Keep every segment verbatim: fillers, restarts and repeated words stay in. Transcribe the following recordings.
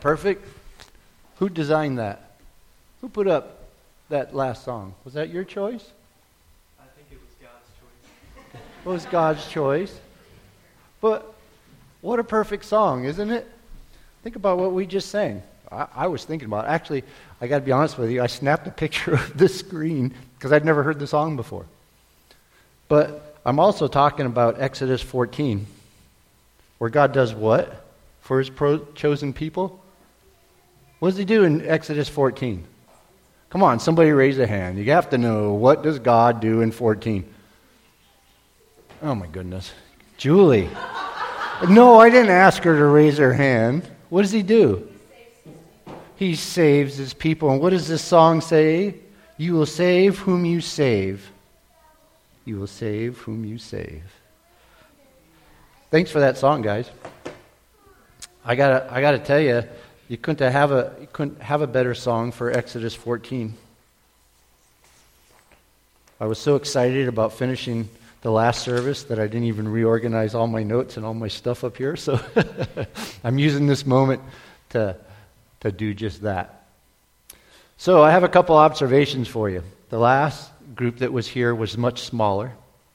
perfect? Who designed that? Who put up that last song? Was that your choice? I think it was God's choice. It was God's choice. But what a perfect song, isn't it? Think about what we just sang. I, I was thinking about it. Actually, I got to be honest with you, I snapped a picture of the screen because I'd never heard the song before. But I'm also talking about Exodus fourteen, where God does what for his pro- chosen people? What does he do in Exodus fourteen? Come on, somebody raise a hand. You have to know, what does God do in fourteen? Oh my goodness. Julie. No, I didn't ask her to raise her hand. What does he do? He saves his people. And what does this song say? You will save whom you save. You will save whom you save. Thanks for that song, guys. I gotta, I gotta tell you, you couldn't have a, you couldn't have a better song for Exodus fourteen. I was so excited about finishing the last service that I didn't even reorganize all my notes and all my stuff up here. So I'm using this moment to to do just that. So I have a couple observations for you. The last group that was here was much smaller.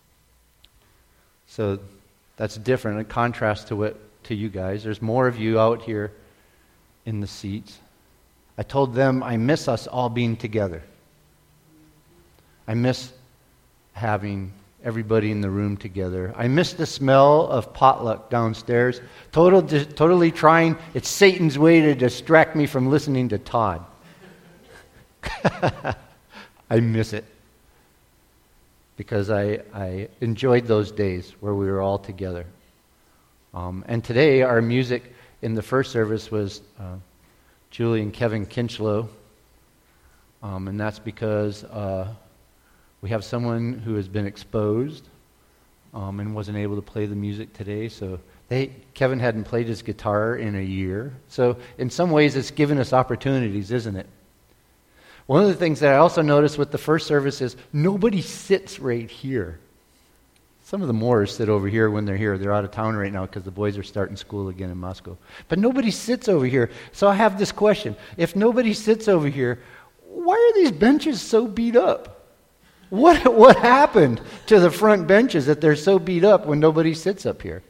So that's different in contrast to what to you guys. There's more of you out here in the seats. I told them I miss us all being together. I miss having everybody in the room together. I miss the smell of potluck downstairs. Total, totally trying. It's Satan's way to distract me from listening to Todd. I miss it. Because I, I enjoyed those days where we were all together. Um, and today our music in the first service was uh, Julie and Kevin Kinchlow. Um, and that's because uh, we have someone who has been exposed um, and wasn't able to play the music today. So they Kevin hadn't played his guitar in a year. So in some ways it's given us opportunities, isn't it? One of the things that I also noticed with the first service is nobody sits right here. Some of the Moors sit over here when they're here. They're out of town right now because the boys are starting school again in Moscow. But nobody sits over here. So I have this question. If nobody sits over here, why are these benches so beat up? What what happened to the front benches that they're so beat up when nobody sits up here?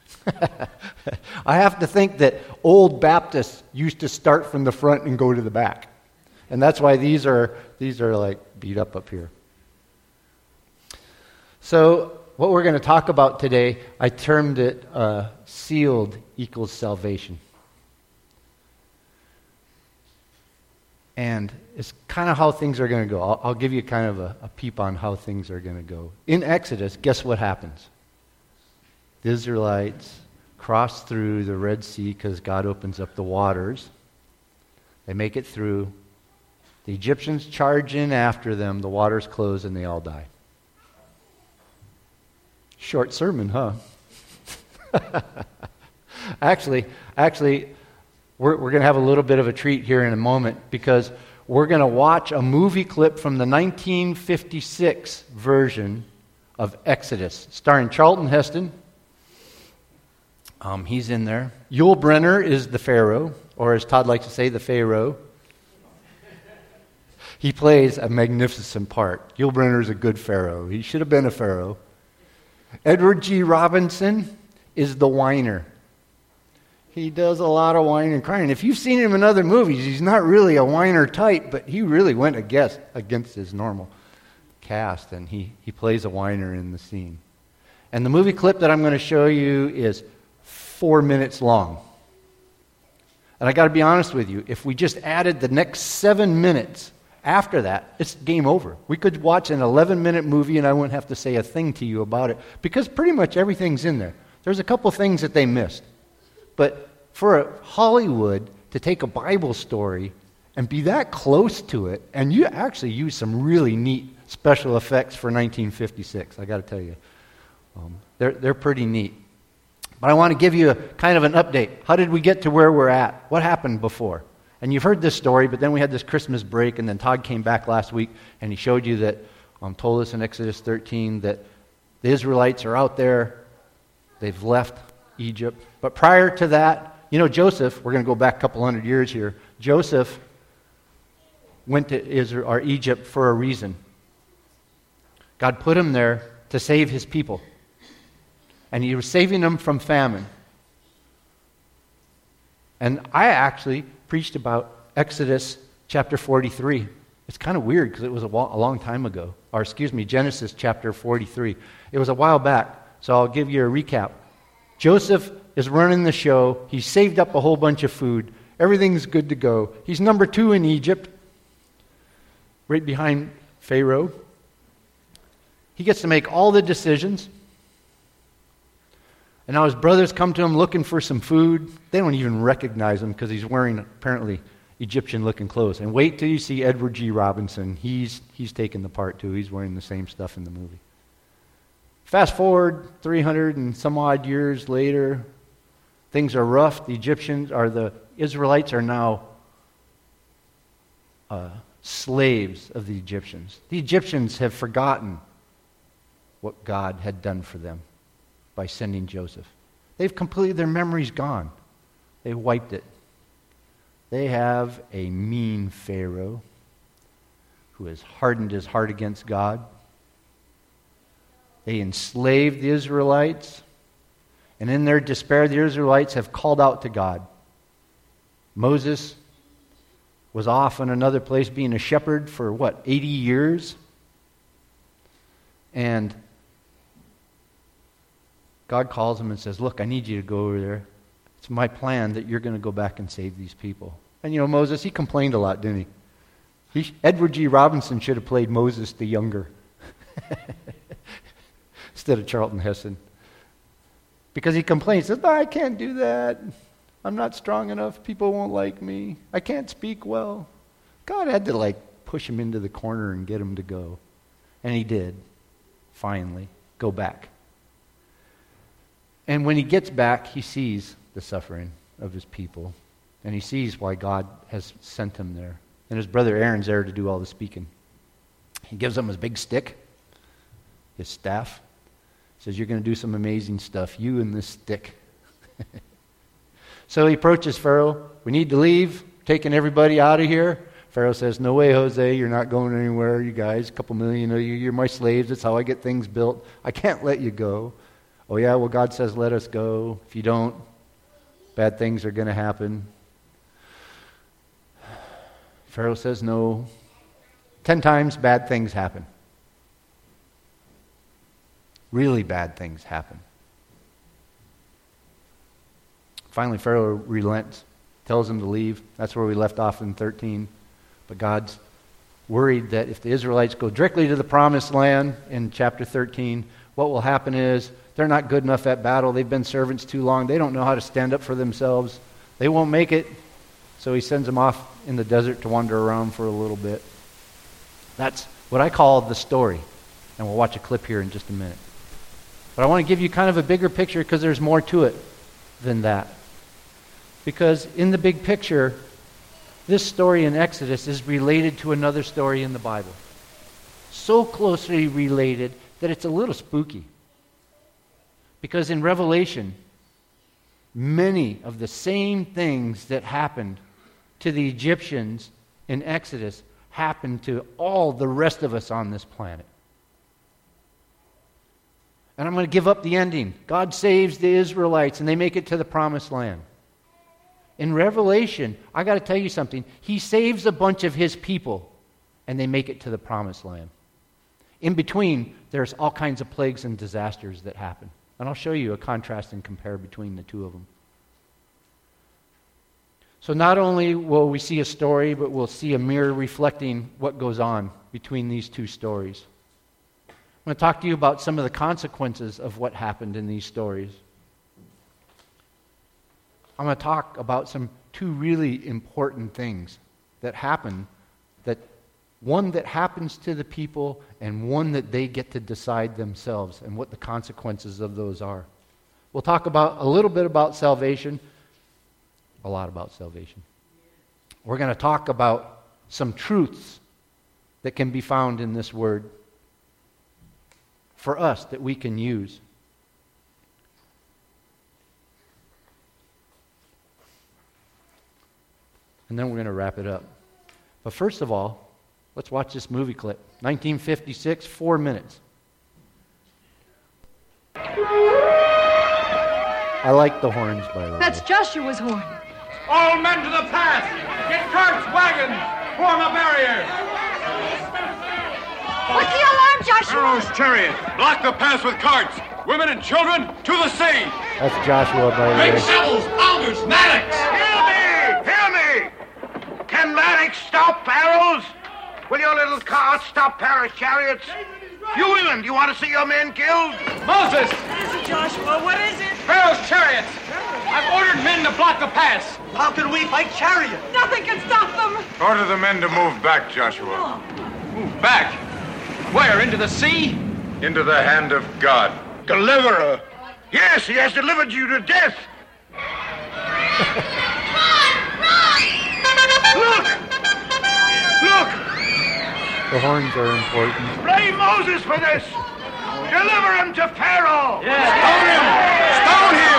I have to think that old Baptists used to start from the front and go to the back. And that's why these are these are like beat up up here. So what we're going to talk about today, I termed it uh, sealed equals salvation. And it's kind of how things are going to go. I'll, I'll give you kind of a, a peep on how things are going to go. In Exodus, guess what happens? The Israelites cross through the Red Sea because God opens up the waters. They make it through. The Egyptians charge in after them, the waters close, and they all die. Short sermon, huh? actually, actually, we're, we're going to have a little bit of a treat here in a moment because we're going to watch a movie clip from the nineteen fifty-six version of Exodus, starring Charlton Heston. Um, he's in there. Yul Brynner is the Pharaoh, or as Todd likes to say, the Pharaoh. He plays a magnificent part. Yul Brynner is a good Pharaoh. He should have been a Pharaoh. Edward G. Robinson is the whiner. He does a lot of whining and crying. If you've seen him in other movies, he's not really a whiner type, but he really went against, against his normal cast, and he, he plays a whiner in the scene. And the movie clip that I'm going to show you is four minutes long. And I got to be honest with you, if we just added the next seven minutes after that, it's game over. We could watch an eleven-minute movie and I wouldn't have to say a thing to you about it because pretty much everything's in there. There's a couple things that they missed. But for a Hollywood to take a Bible story and be that close to it, and you actually use some really neat special effects for nineteen fifty-six, I got to tell you. Um, they're, they're pretty neat. But I want to give you a, kind of an update. How did we get to where we're at? What happened before? And you've heard this story, but then we had this Christmas break, and then Todd came back last week, and he showed you that, um, told us in Exodus thirteen that the Israelites are out there. They've left Egypt. But prior to that, you know, Joseph, we're going to go back a couple hundred years here. Joseph went to Israel or Egypt for a reason. God put him there to save his people. And he was saving them from famine. And I actually preached about Exodus chapter forty-three. It's kind of weird because it was a, wa- a long time ago. Or excuse me, Genesis chapter forty-three. It was a while back, so I'll give you a recap. Joseph is running the show. He's saved up a whole bunch of food. Everything's good to go. He's number two in Egypt, right behind Pharaoh. He gets to make all the decisions. And now his brothers come to him looking for some food. They don't even recognize him because he's wearing apparently Egyptian-looking clothes. And wait till you see Edward G. Robinson. He's he's taking the part too. He's wearing the same stuff in the movie. Fast forward three hundred and some odd years later, things are rough. The Egyptians, or the Israelites, are now uh, slaves of the Egyptians. The Egyptians have forgotten what God had done for them by sending Joseph. They've completely, their memory's gone. They wiped it. They have a mean Pharaoh who has hardened his heart against God. They enslaved the Israelites, and in their despair, the Israelites have called out to God. Moses was off in another place being a shepherd for, what, eighty years? And God calls him and says, look, I need you to go over there. It's my plan that you're going to go back and save these people. And you know, Moses, he complained a lot, didn't he? he Edward G. Robinson should have played Moses the Younger instead of Charlton Heston. Because he complains, says, no, I can't do that. I'm not strong enough. People won't like me. I can't speak well. God had to like push him into the corner and get him to go. And he did, finally, go back. And when he gets back, he sees the suffering of his people. And he sees why God has sent him there. And his brother Aaron's there to do all the speaking. He gives him his big stick, his staff. Says, you're going to do some amazing stuff, you and this stick. So he approaches Pharaoh. We need to leave, taking everybody out of here. Pharaoh says, no way, Jose, you're not going anywhere, you guys. A couple million of you, you're my slaves. That's how I get things built. I can't let you go. Oh yeah, well God says let us go. If you don't, bad things are going to happen. Pharaoh says no. Ten times bad things happen. Really bad things happen. Finally, Pharaoh relents, tells him to leave. That's where we left off in thirteen. But God's worried that if the Israelites go directly to the promised land in chapter thirteen, what will happen is they're not good enough at battle. They've been servants too long. They don't know how to stand up for themselves. They won't make it. So he sends them off in the desert to wander around for a little bit. That's what I call the story. And we'll watch a clip here in just a minute. But I want to give you kind of a bigger picture because there's more to it than that. Because in the big picture, this story in Exodus is related to another story in the Bible. So closely related that it's a little spooky. Because in Revelation, many of the same things that happened to the Egyptians in Exodus happened to all the rest of us on this planet. And I'm going to give up the ending. God saves the Israelites and they make it to the promised land. In Revelation, I got to tell you something. He saves a bunch of his people and they make it to the promised land. In between, there's all kinds of plagues and disasters that happen. And I'll show you a contrast and compare between the two of them. So not only will we see a story, but we'll see a mirror reflecting what goes on between these two stories. I'm going to talk to you about some of the consequences of what happened in these stories. I'm going to talk about some two really important things that happen, that one that happens to the people and one that they get to decide themselves and what the consequences of those are. We'll talk about a little bit about salvation, a lot about salvation. We're going to talk about some truths that can be found in this word for us that we can use. and then we're going to wrap it up. But first of all, let's watch this movie clip. nineteen fifty-six, four minutes. I like the horns, by the way. That's Joshua's horn. All men to the path! Get carts, wagons! Form a barrier! What's the alarm, Joshua? Pharaoh's chariot! Block the path with carts! Women and children, to the sea! That's Joshua, by the way. Big shovels, pounders, mattocks! Hear me! Hear me! Can Maddox stop barrels? Will your little cart stop Paris chariots? You women, do you want to see your men killed? Moses! What is it, Joshua? What is it? Pharaoh's chariots! I've ordered men to block the pass! How can we fight chariots? Nothing can stop them. Order the men to move back, Joshua. Move back! Where, into the sea? Into the hand of God. Deliverer? Yes, he has delivered you to death. Look! Look! The horns are important. Blame Moses for this! Deliver him to Pharaoh! Stone him! Stone him!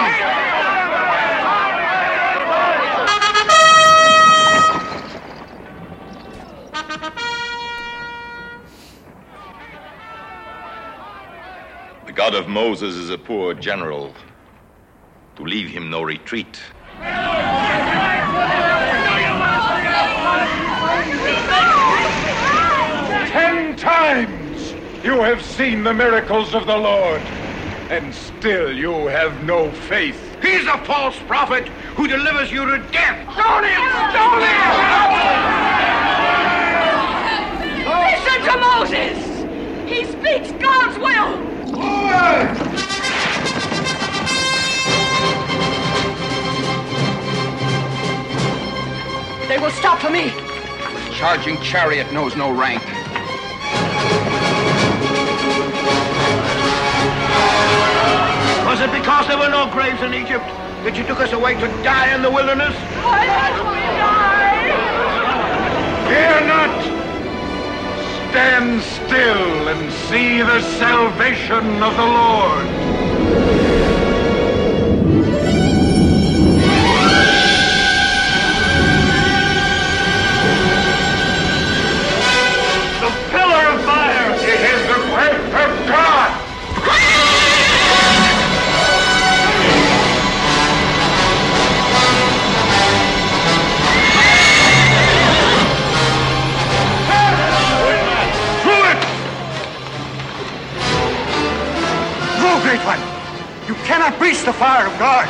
The God of Moses is a poor general. To leave him no retreat. Ten times you have seen the miracles of the Lord, and still you have no faith. He's a false prophet who delivers you to death! Stone him! Stone him! Listen to Moses. He speaks God's will. They will stop for me. Charging chariot knows no rank. Was it because there were no graves in Egypt that you took us away to die in the wilderness? Why must we die? Fear not! Stand still and see the salvation of the Lord. The pillar of fire! It is the breath of God! Great One, you cannot breach the fire of God.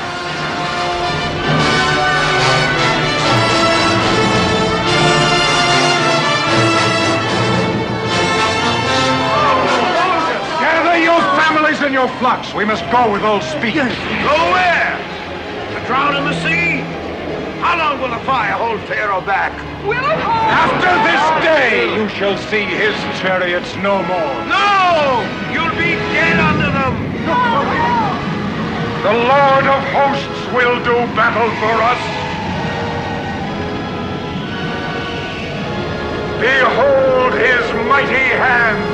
Gather your families and your flocks. We must go with all speed. Go where? To drown in the sea? How long will the fire hold Pharaoh back? Will it hold? After this day, you shall see his chariots no more. No! You'll be dead under them. The Lord of hosts will do battle for us. Behold his mighty hand.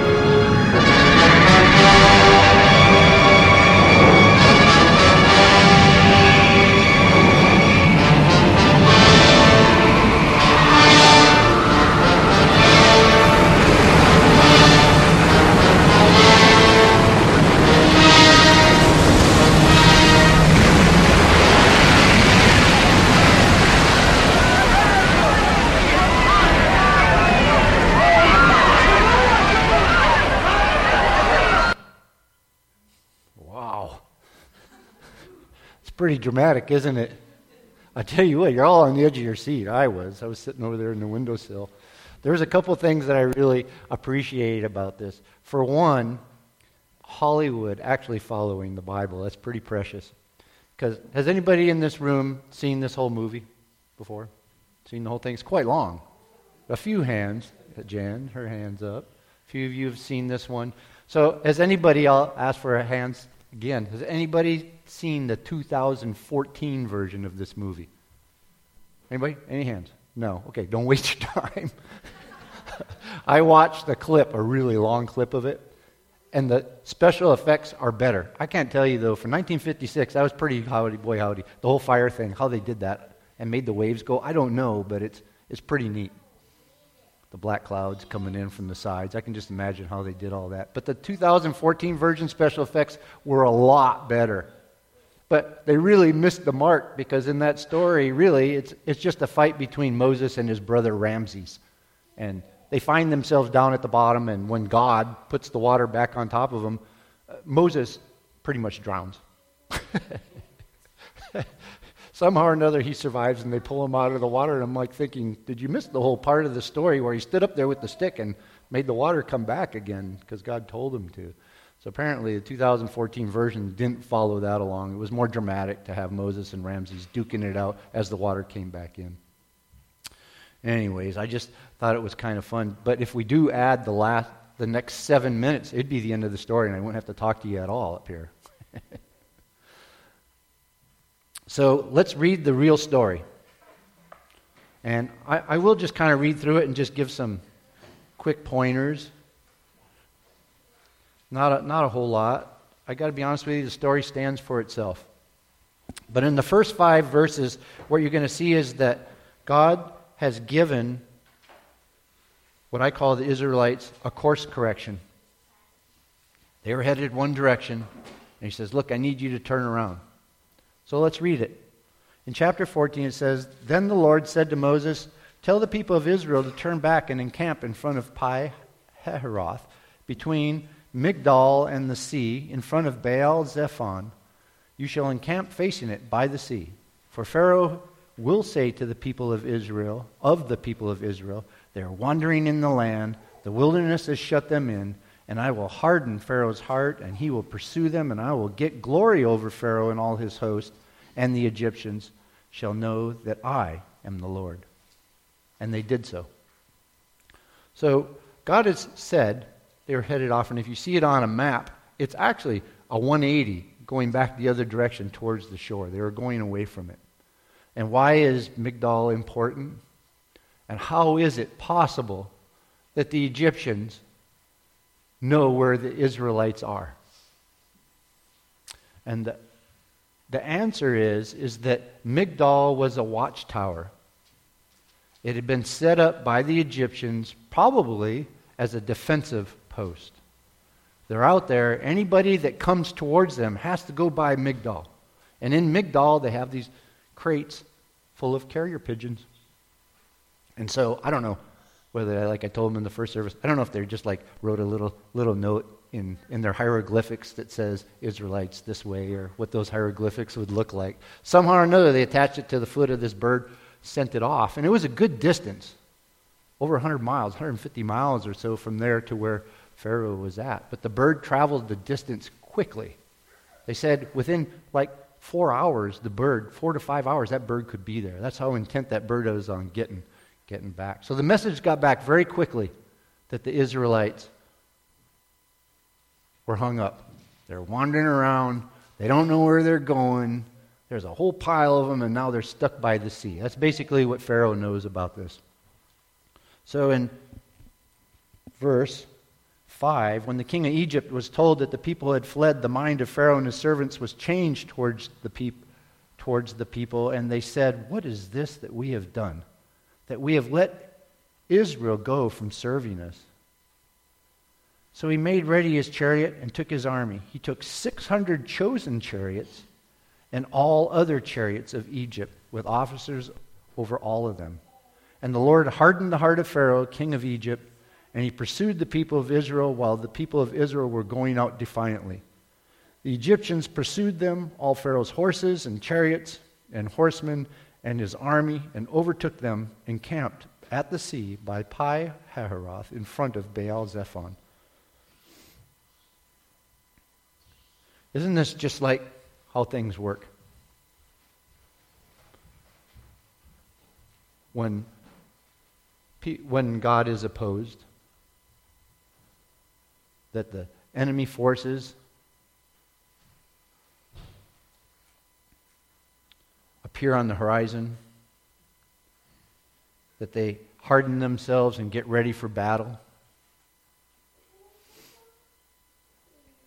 Pretty dramatic, isn't it? I tell you what, you're all on the edge of your seat. I was. I was sitting over there in the windowsill. There's a couple things that I really appreciate about this. For one, Hollywood actually following the Bible. That's pretty precious. Because has anybody in this room seen this whole movie before? Seen the whole thing? It's quite long. A few hands. Jan, her hand's up. A few of you have seen this one. So has anybody, I'll ask for a hands again, has anybody seen the two thousand fourteen version of this movie? Anybody? Any hands? No. Okay, don't waste your time. I watched the clip, a really long clip of it, and the special effects are better. I can't tell you, though, for nineteen fifty-six, that was pretty howdy, boy howdy. The whole fire thing, how they did that. and made the waves go? I don't know, but it's it's pretty neat. The black clouds coming in from the sides. I can just imagine how they did all that. But the two thousand fourteen version special effects were a lot better. But they really missed the mark, because in that story, really, it's it's just a fight between Moses and his brother Ramses. And they find themselves down at the bottom, and when God puts the water back on top of them, uh, Moses pretty much drowns. Somehow or another, he survives, and they pull him out of the water, and I'm like thinking, did you miss the whole part of the story where he stood up there with the stick and made the water come back again because God told him to? So apparently the two thousand fourteen version didn't follow that along. It was more dramatic to have Moses and Ramses duking it out as the water came back in. Anyways, I just thought it was kind of fun. But if we do add the last, the next seven minutes, it'd be the end of the story, and I wouldn't have to talk to you at all up here. So let's read the real story. And I, I will just kind of read through it and just give some quick pointers. Not a, not a whole lot. I got to be honest with you, the story stands for itself. But in the first five verses, what you're going to see is that God has given what I call the Israelites a course correction. They were headed one direction, and he says, look, I need you to turn around. So let's read it. In chapter fourteen it says, Then the Lord said to Moses, Tell the people of Israel to turn back and encamp in front of Pi Hahiroth, between Migdal and the sea, in front of Baal Zephon. You shall encamp facing it by the sea. For Pharaoh will say to the people of Israel, of the people of Israel, They are wandering in the land, the wilderness has shut them in, and I will harden Pharaoh's heart, and he will pursue them, and I will get glory over Pharaoh and all his host, and the Egyptians shall know that I am the Lord. And they did so. So God has said they were headed off, and if you see it on a map, it's actually a one eighty going back the other direction towards the shore. They were going away from it. And why is Migdal important? And how is it possible that the Egyptians know where the Israelites are? And the, the answer is, is that Migdal was a watchtower. It had been set up by the Egyptians probably as a defensive post. They're out there. Anybody that comes towards them has to go by Migdal. And in Migdal, they have these crates full of carrier pigeons. And so, I don't know whether, like I told them in the first service, I don't know if they just like wrote a little little note in, in their hieroglyphics that says Israelites this way, or what those hieroglyphics would look like. Somehow or another, they attached it to the foot of this bird, sent it off. And it was a good distance, over one hundred miles, one hundred fifty miles or so from there to where Pharaoh was at. But the bird traveled the distance quickly. They said within like four hours, the bird, four to five hours, that bird could be there. That's how intent that bird was on getting getting back. So the message got back very quickly that the Israelites were hung up. They're wandering around. They don't know where they're going. There's a whole pile of them, and now they're stuck by the sea. That's basically what Pharaoh knows about this. So in verse five, when the king of Egypt was told that the people had fled, the mind of Pharaoh and his servants was changed towards the, peop- towards the people, and they said, What is this that we have done? That we have let Israel go from serving us. So he made ready his chariot and took his army. He took six hundred chosen chariots and all other chariots of Egypt, with officers over all of them. And the Lord hardened the heart of Pharaoh, king of Egypt, and he pursued the people of Israel while the people of Israel were going out defiantly. The Egyptians pursued them, all Pharaoh's horses and chariots and horsemen, and his army, and overtook them and camped at the sea by Pi Hahiroth in front of Baal Zephon. Isn't this just like how things work? When, when God is opposed, that the enemy forces appear on the horizon, that they harden themselves and get ready for battle.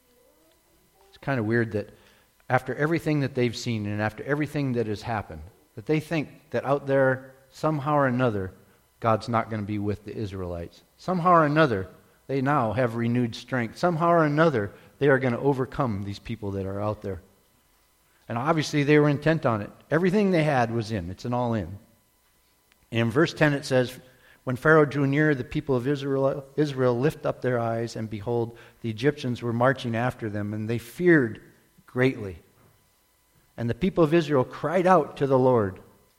It's kind of weird that after everything that they've seen and after everything that has happened, that they think that out there, somehow or another, God's not going to be with the Israelites. Somehow or another, they now have renewed strength. Somehow or another, they are going to overcome these people that are out there. And obviously they were intent on it. Everything they had was in. It's an all in. And in verse ten it says, when Pharaoh drew near, the people of Israel, Israel lift up their eyes, and behold, the Egyptians were marching after them, and they feared greatly. And the people of Israel cried out to the Lord.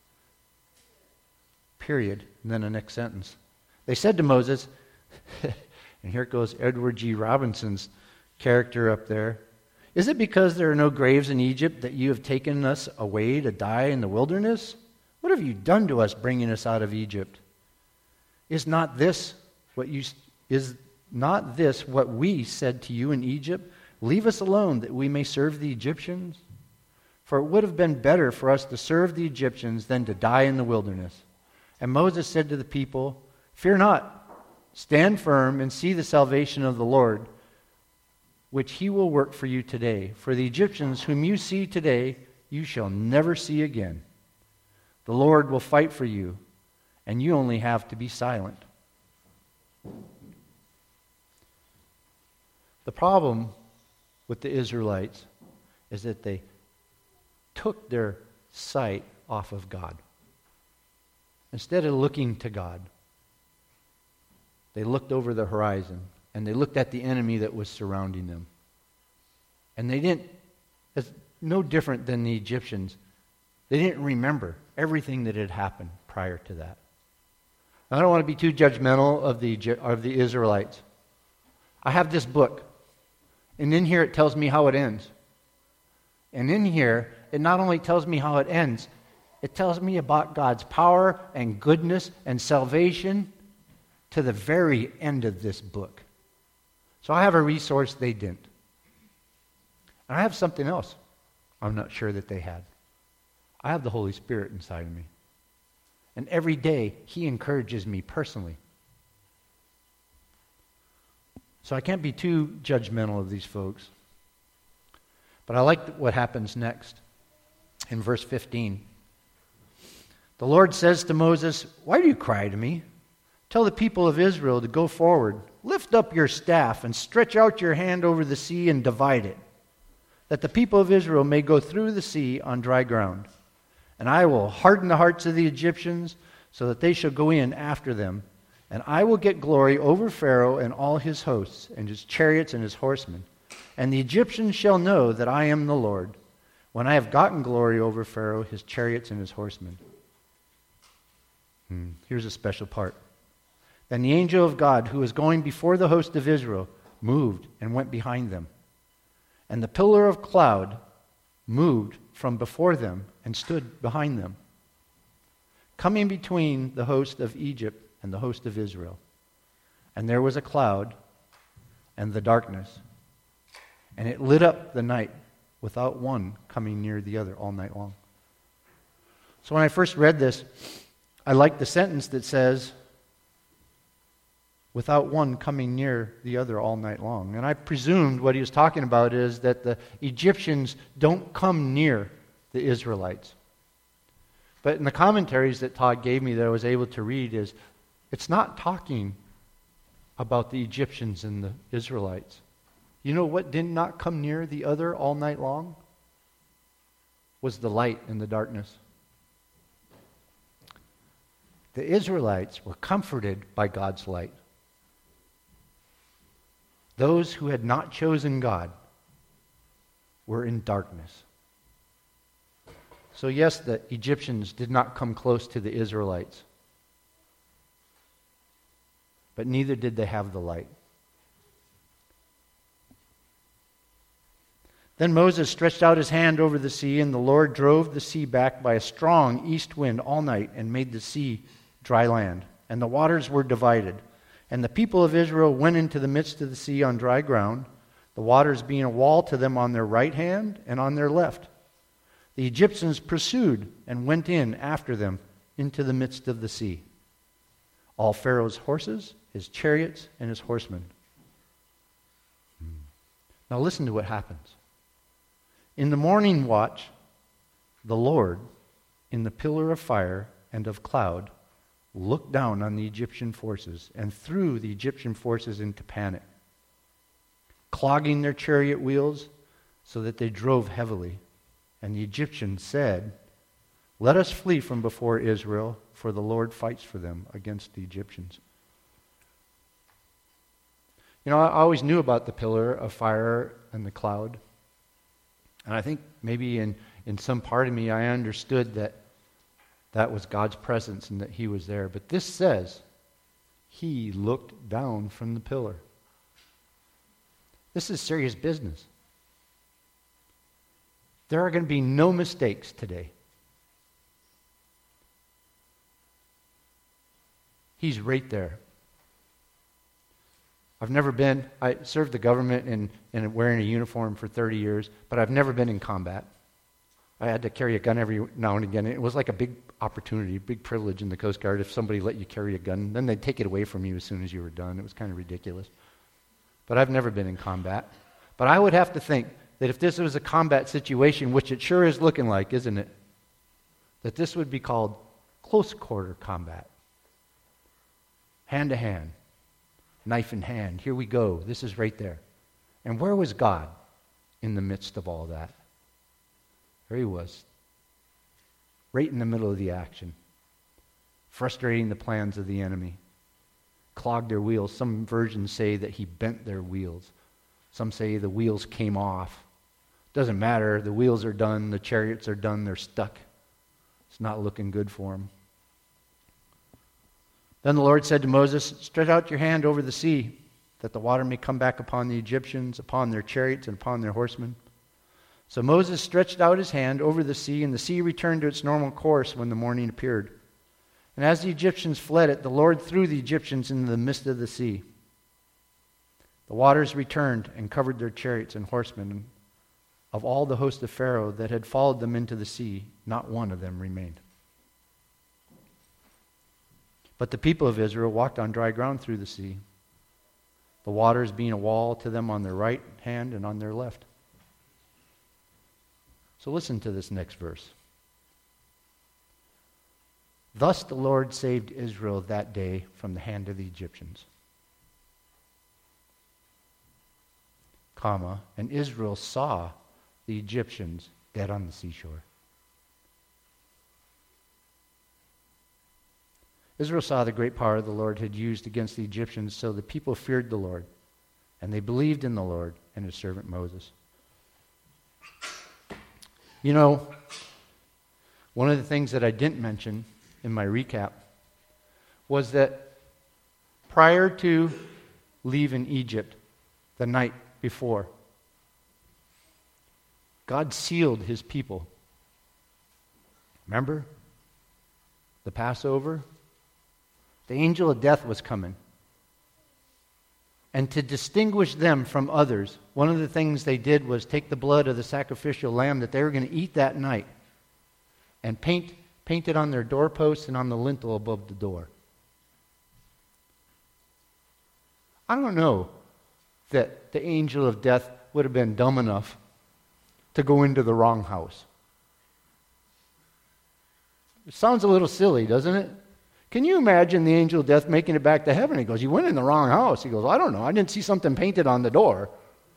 Period. And then the next sentence. They said to Moses, and here it goes, Edward G. Robinson's character up there. Is it because there are no graves in Egypt that you have taken us away to die in the wilderness? What have you done to us bringing us out of Egypt? Is not this what you is not this what we said to you in Egypt? Leave us alone that we may serve the Egyptians? For it would have been better for us to serve the Egyptians than to die in the wilderness. And Moses said to the people, fear not, stand firm and see the salvation of the Lord, which he will work for you today. For the Egyptians whom you see today, you shall never see again. The Lord will fight for you, and you only have to be silent. The problem with the Israelites is that they took their sight off of God. Instead of looking to God, they looked over the horizon, and they looked at the enemy that was surrounding them. And they didn't, it's no different than the Egyptians, they didn't remember everything that had happened prior to that. I don't want to be too judgmental of the of the Israelites. I have this book, and in here it tells me how it ends. And in here, it not only tells me how it ends, it tells me about God's power and goodness and salvation to the very end of this book. So I have a resource they didn't. And I have something else I'm not sure that they had. I have the Holy Spirit inside of me. And every day, he encourages me personally. So I can't be too judgmental of these folks. But I like what happens next in verse fifteen. The Lord says to Moses, why do you cry to me? Tell the people of Israel to go forward. Lift up your staff and stretch out your hand over the sea and divide it, that the people of Israel may go through the sea on dry ground. And I will harden the hearts of the Egyptians so that they shall go in after them. And I will get glory over Pharaoh and all his hosts and his chariots and his horsemen. And the Egyptians shall know that I am the Lord, when I have gotten glory over Pharaoh, his chariots, and his horsemen. Hmm. Here's a special part. Then the angel of God, who was going before the host of Israel, moved and went behind them. And the pillar of cloud moved from before them and stood behind them, coming between the host of Egypt and the host of Israel. And there was a cloud and the darkness, and it lit up the night without one coming near the other all night long. So when I first read this, I liked the sentence that says, without one coming near the other all night long. And I presumed what he was talking about is that the Egyptians don't come near the Israelites. But in the commentaries that Todd gave me that I was able to read is, it's not talking about the Egyptians and the Israelites. You know what did not come near the other all night long? Was the light and the darkness. The Israelites were comforted by God's light. Those who had not chosen God were in darkness. So yes, the Egyptians did not come close to the Israelites. But neither did they have the light. Then Moses stretched out his hand over the sea, and the Lord drove the sea back by a strong east wind all night and made the sea dry land. And the waters were divided. And the people of Israel went into the midst of the sea on dry ground, the waters being a wall to them on their right hand and on their left. The Egyptians pursued and went in after them into the midst of the sea. All Pharaoh's horses, his chariots, and his horsemen. Now listen to what happens. In the morning watch, the Lord in the pillar of fire and of cloud looked down on the Egyptian forces and threw the Egyptian forces into panic, clogging their chariot wheels so that they drove heavily. And the Egyptians said, "Let us flee from before Israel, for the Lord fights for them against the Egyptians." You know, I always knew about the pillar of fire and the cloud. And I think maybe in, in some part of me I understood that that was God's presence and that he was there. But this says, he looked down from the pillar. This is serious business. There are going to be no mistakes today. He's right there. I've never been, I served the government in, in wearing a uniform for thirty years, but I've never been in combat. I had to carry a gun every now and again. It was like a big opportunity, a big privilege in the Coast Guard if somebody let you carry a gun. Then they'd take it away from you as soon as you were done. It was kind of ridiculous. But I've never been in combat. But I would have to think that if this was a combat situation, which it sure is looking like, isn't it? That this would be called close quarter combat. Hand to hand. Knife in hand. Here we go. This is right there. And where was God in the midst of all that? There he was. Right in the middle of the action. Frustrating the plans of the enemy. Clogged their wheels. Some versions say that he bent their wheels. Some say the wheels came off. Doesn't matter. The wheels are done. The chariots are done. They're stuck. It's not looking good for them. Then the Lord said to Moses, "Stretch out your hand over the sea, that the water may come back upon the Egyptians, upon their chariots, and upon their horsemen." So Moses stretched out his hand over the sea, and the sea returned to its normal course when the morning appeared. And as the Egyptians fled it, the Lord threw the Egyptians into the midst of the sea. The waters returned and covered their chariots and horsemen. And of all the host of Pharaoh that had followed them into the sea, not one of them remained. But the people of Israel walked on dry ground through the sea, the waters being a wall to them on their right hand and on their left. So listen to this next verse. Thus the Lord saved Israel that day from the hand of the Egyptians. Comma, and Israel saw the Egyptians dead on the seashore. Israel saw the great power the Lord had used against the Egyptians, so the people feared the Lord, and they believed in the Lord and his servant Moses. You know, one of the things that I didn't mention in my recap was that prior to leaving Egypt, the night before, God sealed his people. Remember? The Passover? The angel of death was coming. And to distinguish them from others, one of the things they did was take the blood of the sacrificial lamb that they were going to eat that night and paint, paint it on their doorposts and on the lintel above the door. I don't know that the angel of death would have been dumb enough to go into the wrong house. It sounds a little silly, doesn't it? Can you imagine the angel of death making it back to heaven? He goes, "You went in the wrong house." He goes, "I don't know. I didn't see something painted on the door."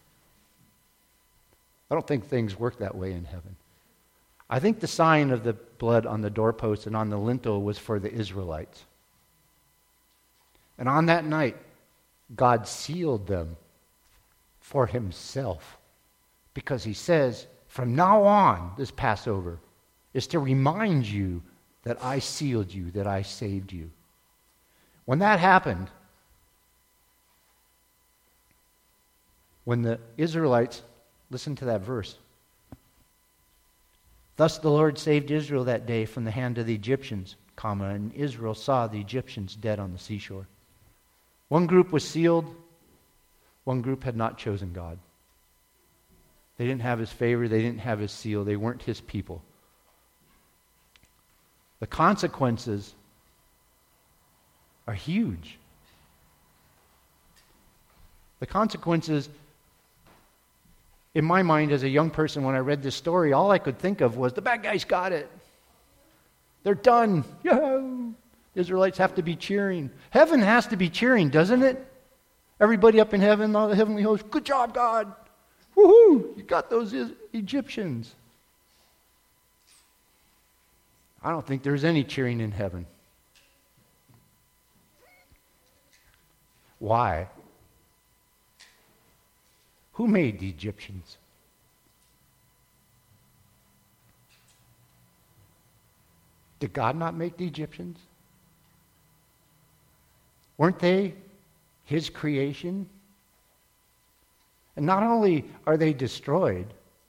I don't think things work that way in heaven. I think the sign of the blood on the doorpost and on the lintel was for the Israelites. And on that night, God sealed them for himself. Because he says, from now on, this Passover is to remind you that I sealed you, that I saved you. When that happened, when the Israelites, listen to that verse. Thus the Lord saved Israel that day from the hand of the Egyptians, comma, and Israel saw the Egyptians dead on the seashore. One group was sealed, one group had not chosen God. They didn't have his favor, they didn't have his seal, they weren't his people. The consequences are huge. The consequences, in my mind as a young person when I read this story, all I could think of was the bad guys got it. They're done. Yahoo! The Israelites have to be cheering. Heaven has to be cheering, doesn't it? Everybody up in heaven, all the heavenly hosts, good job, God. Woohoo! You got those E- Egyptians. I don't think there's any cheering in heaven. Why? Who made the Egyptians? Did God not make the Egyptians? Weren't they His creation? And not only are they destroyed,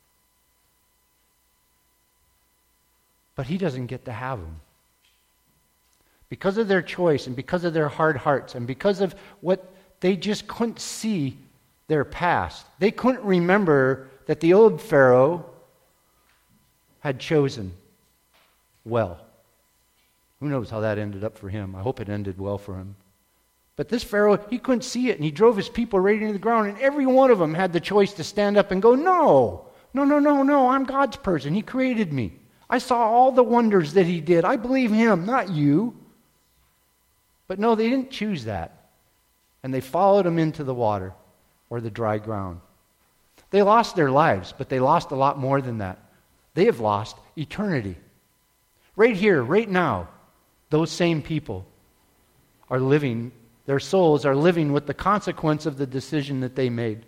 but He doesn't get to have them. Because of their choice and because of their hard hearts and because of what they just couldn't see their past. They couldn't remember that the old Pharaoh had chosen well. Who knows how that ended up for him? I hope it ended well for him. But this Pharaoh, he couldn't see it, and he drove his people right into the ground, and every one of them had the choice to stand up and go, no, no, no, no, no, I'm God's person. He created me. I saw all the wonders that He did. I believe Him, not you. But no, they didn't choose that. And they followed Him into the water or the dry ground. They lost their lives, but they lost a lot more than that. They have lost eternity. Right here, right now, those same people are living, their souls are living with the consequence of the decision that they made.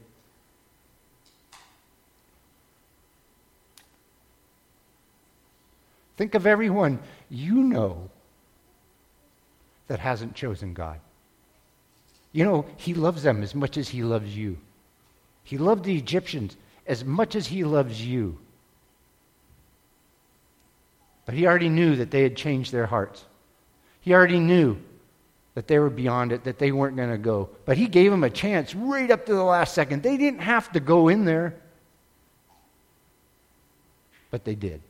Think of everyone you know that hasn't chosen God. You know, He loves them as much as He loves you. He loved the Egyptians as much as He loves you. But He already knew that they had changed their hearts. He already knew that they were beyond it, that they weren't going to go. But He gave them a chance right up to the last second. They didn't have to go in there. But they did.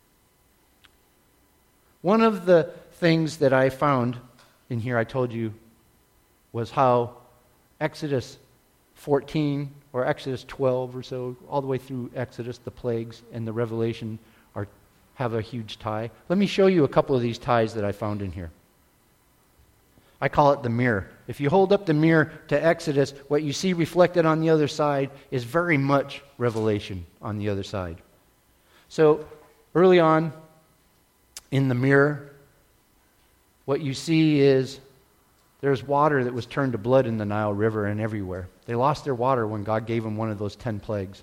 One of the things that I found in here, I told you, was how Exodus fourteen or Exodus twelve or so, all the way through Exodus, the plagues and the Revelation are have a huge tie. Let me show you a couple of these ties that I found in here. I call it the mirror. If you hold up the mirror to Exodus, what you see reflected on the other side is very much Revelation on the other side. So early on in the mirror, what you see is there's water that was turned to blood in the Nile River and everywhere. They lost their water when God gave them one of those ten plagues.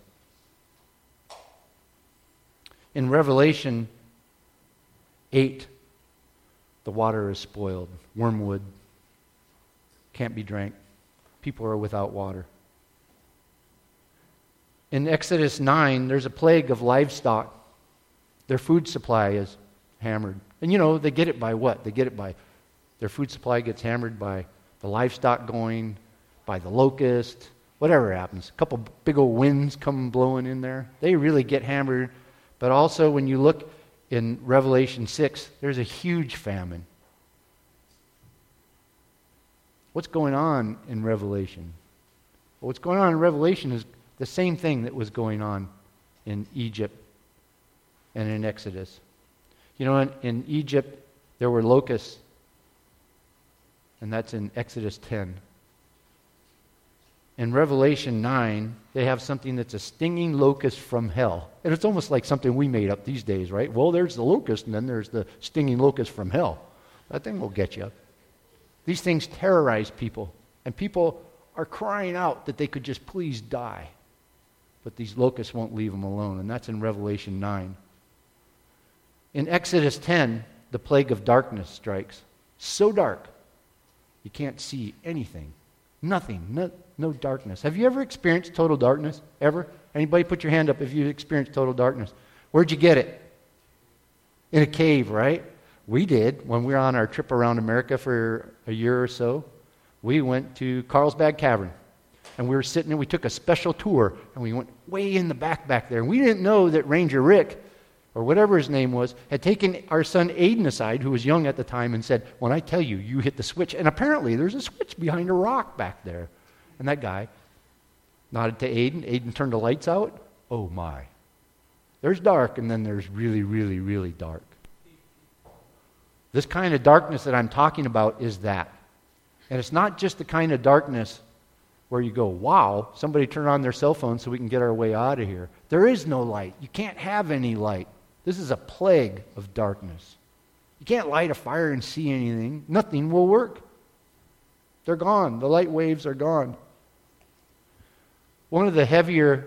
In Revelation eight, the water is spoiled. Wormwood can't be drank. People are without water. In Exodus nine, there's a plague of livestock. Their food supply is hammered. And you know, they get it by what? They get it by, their food supply gets hammered by the livestock going, by the locust, whatever happens. A couple big old winds come blowing in there. They really get hammered. But also when you look in Revelation six, there's a huge famine. What's going on in Revelation? Well, what's going on in Revelation is the same thing that was going on in Egypt and in Exodus. You know, in, in Egypt, there were locusts, and that's in Exodus ten. In Revelation nine, they have something that's a stinging locust from hell. And it's almost like something we made up these days, right? Well, there's the locust, and then there's the stinging locust from hell. That thing will get you. These things terrorize people, and people are crying out that they could just please die. But these locusts won't leave them alone, and that's in Revelation nine. In Exodus ten, the plague of darkness strikes. So dark, you can't see anything. Nothing. No, no darkness. Have you ever experienced total darkness? Ever? Anybody put your hand up if you've experienced total darkness. Where'd you get it? In a cave, right? We did. When we were on our trip around America for a year or so, we went to Carlsbad Cavern. And we were sitting there, we took a special tour, and we went way in the back back there. And we didn't know that Ranger Rick, or whatever his name was, had taken our son Aiden aside, who was young at the time, and said, when I tell you, you hit the switch. And apparently there's a switch behind a rock back there. And that guy nodded to Aiden. Aiden turned the lights out. Oh my. There's dark, and then there's really, really, really dark. This kind of darkness that I'm talking about is that. And it's not just the kind of darkness where you go, wow, somebody turn on their cell phone so we can get our way out of here. There is no light. You can't have any light. This is a plague of darkness. You can't light a fire and see anything. Nothing will work. They're gone. The light waves are gone. One of the heavier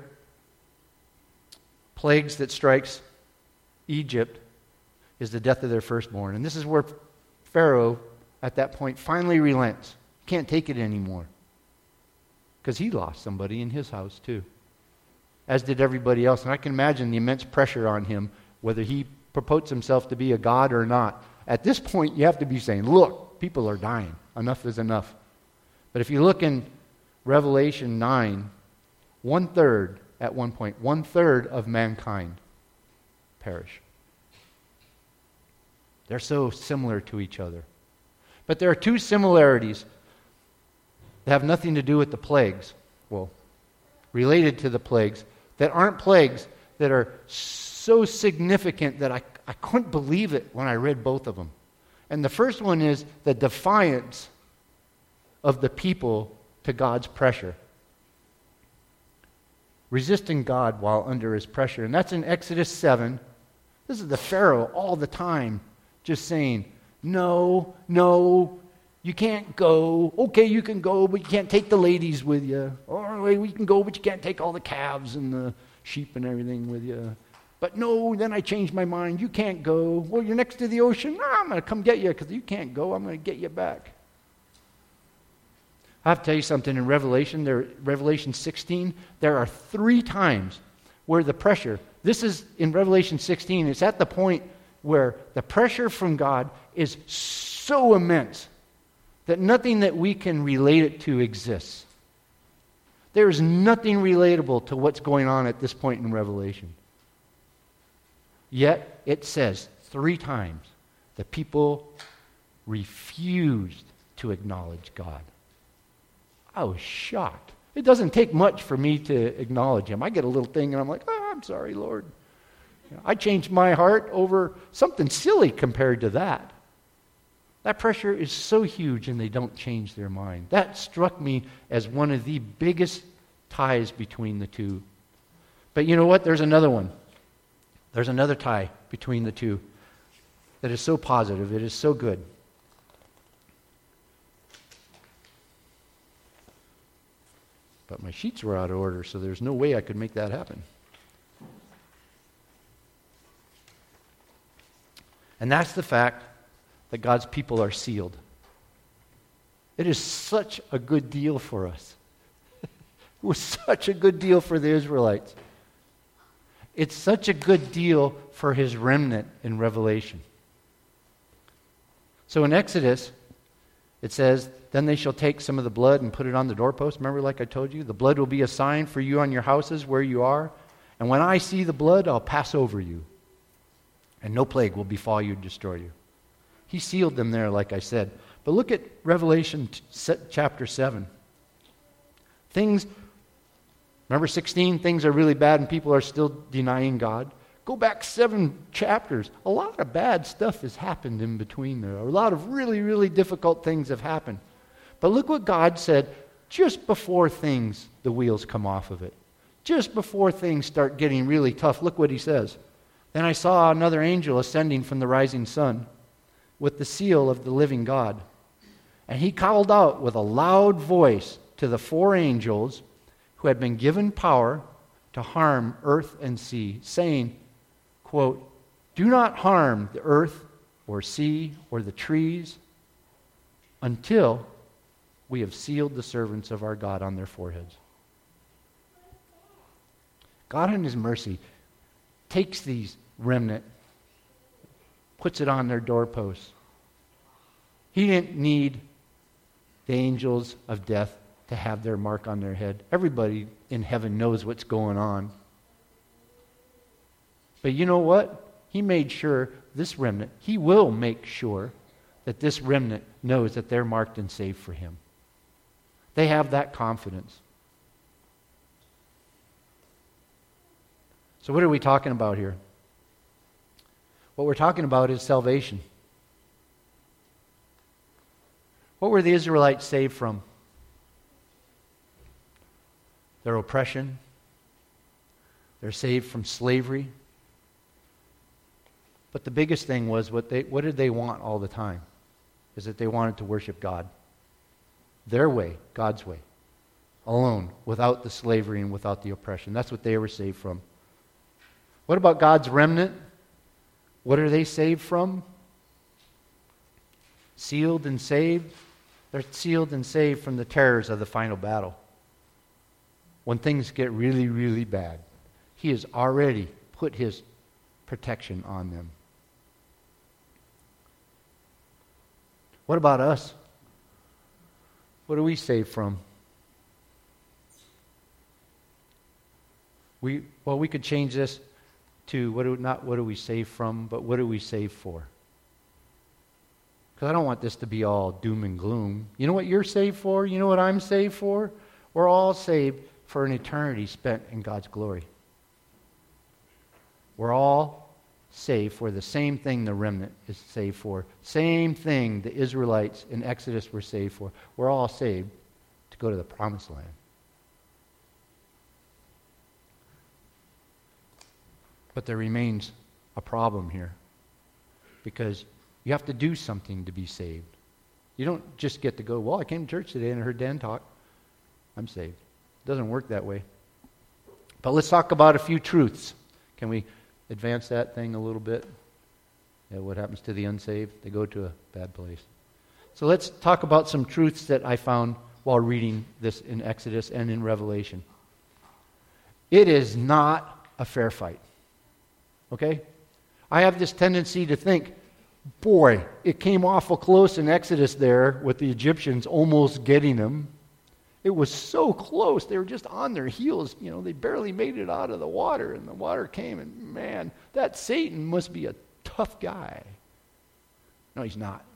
plagues that strikes Egypt is the death of their firstborn. And this is where Pharaoh, at that point, finally relents. Can't take it anymore. Because he lost somebody in his house too. As did everybody else. And I can imagine the immense pressure on him, whether he purports himself to be a god or not. At this point, you have to be saying, look, people are dying. Enough is enough. But if you look in Revelation nine, one-third, at one point, one-third of mankind perish. They're so similar to each other. But there are two similarities that have nothing to do with the plagues, well, related to the plagues, that aren't plagues, that are so significant that I, I couldn't believe it when I read both of them. And the first one is the defiance of the people to God's pressure. Resisting God while under his pressure. And that's in Exodus seven. This is the Pharaoh all the time just saying, no, no, you can't go. Okay, you can go, but you can't take the ladies with you. Or we can go, but you can't take all the calves and the sheep and everything with you. But no, then I changed my mind. You can't go. Well, you're next to the ocean. No, I'm going to come get you because you can't go. I'm going to get you back. I have to tell you something. In Revelation, there, Revelation sixteen, there are three times where the pressure, this is in Revelation sixteen, it's at the point where the pressure from God is so immense that nothing that we can relate it to exists. There is nothing relatable to what's going on at this point in Revelation. Yet, it says three times the people refused to acknowledge God. I was shocked. It doesn't take much for me to acknowledge him. I get a little thing and I'm like, oh, I'm sorry, Lord. You know, I changed my heart over something silly compared to that. That pressure is so huge and they don't change their mind. That struck me as one of the biggest ties between the two. But you know what? There's another one. There's another tie between the two that is so positive. It is so good. But my sheets were out of order, so there's no way I could make that happen. And that's the fact that God's people are sealed. It is such a good deal for us. It was such a good deal for the Israelites. It's such a good deal for his remnant in Revelation. So in Exodus, it says, then they shall take some of the blood and put it on the doorpost. Remember, like I told you, the blood will be a sign for you on your houses where you are. And when I see the blood, I'll pass over you. And no plague will befall you to destroy you. He sealed them there, like I said. But look at Revelation chapter seven. Things, remember sixteen, things are really bad and people are still denying God. Go back seven chapters. A lot of bad stuff has happened in between there. A lot of really, really difficult things have happened. But look what God said just before things, the wheels come off of it. Just before things start getting really tough. Look what he says. Then I saw another angel ascending from the rising sun with the seal of the living God. And he called out with a loud voice to the four angels who had been given power to harm earth and sea, saying, quote, do not harm the earth or sea or the trees until we have sealed the servants of our God on their foreheads. God in his mercy takes these remnant, puts it on their doorposts. He didn't need the angels of death to have their mark on their head. Everybody in heaven knows what's going on. But you know what? He made sure this remnant, he will make sure that this remnant knows that they're marked and saved for him. They have that confidence. So what are we talking about here? What we're talking about is salvation. What were the Israelites saved from? Their oppression. They're saved from slavery. But the biggest thing was what they what did they want all the time? Is that they wanted to worship God. Their way, God's way. Alone, without the slavery and without the oppression. That's what they were saved from. What about God's remnant? What are they saved from? Sealed and saved. They're sealed and saved from the terrors of the final battle. When things get really, really bad, He has already put His protection on them. What about us? What are we saved from? We well, we could change this to what do, not what are we saved from, but what are we saved for? Because I don't want this to be all doom and gloom. You know what you're saved for? You know what I'm saved for? We're all saved for an eternity spent in God's glory. We're all saved for the same thing the remnant is saved for. Same thing the Israelites in Exodus were saved for. We're all saved to go to the promised land. But there remains a problem here. Because you have to do something to be saved. You don't just get to go, well, I came to church today and I heard Dan talk. I'm saved. It doesn't work that way. But let's talk about a few truths. Can we advance that thing a little bit? Yeah, what happens to the unsaved? They go to a bad place. So let's talk about some truths that I found while reading this in Exodus and in Revelation. It is not a fair fight. Okay? I have this tendency to think, boy, it came awful close in Exodus there with the Egyptians almost getting them. It was so close. They were just on their heels. You know, they barely made it out of the water, and the water came, and man, that Satan must be a tough guy. No, he's not.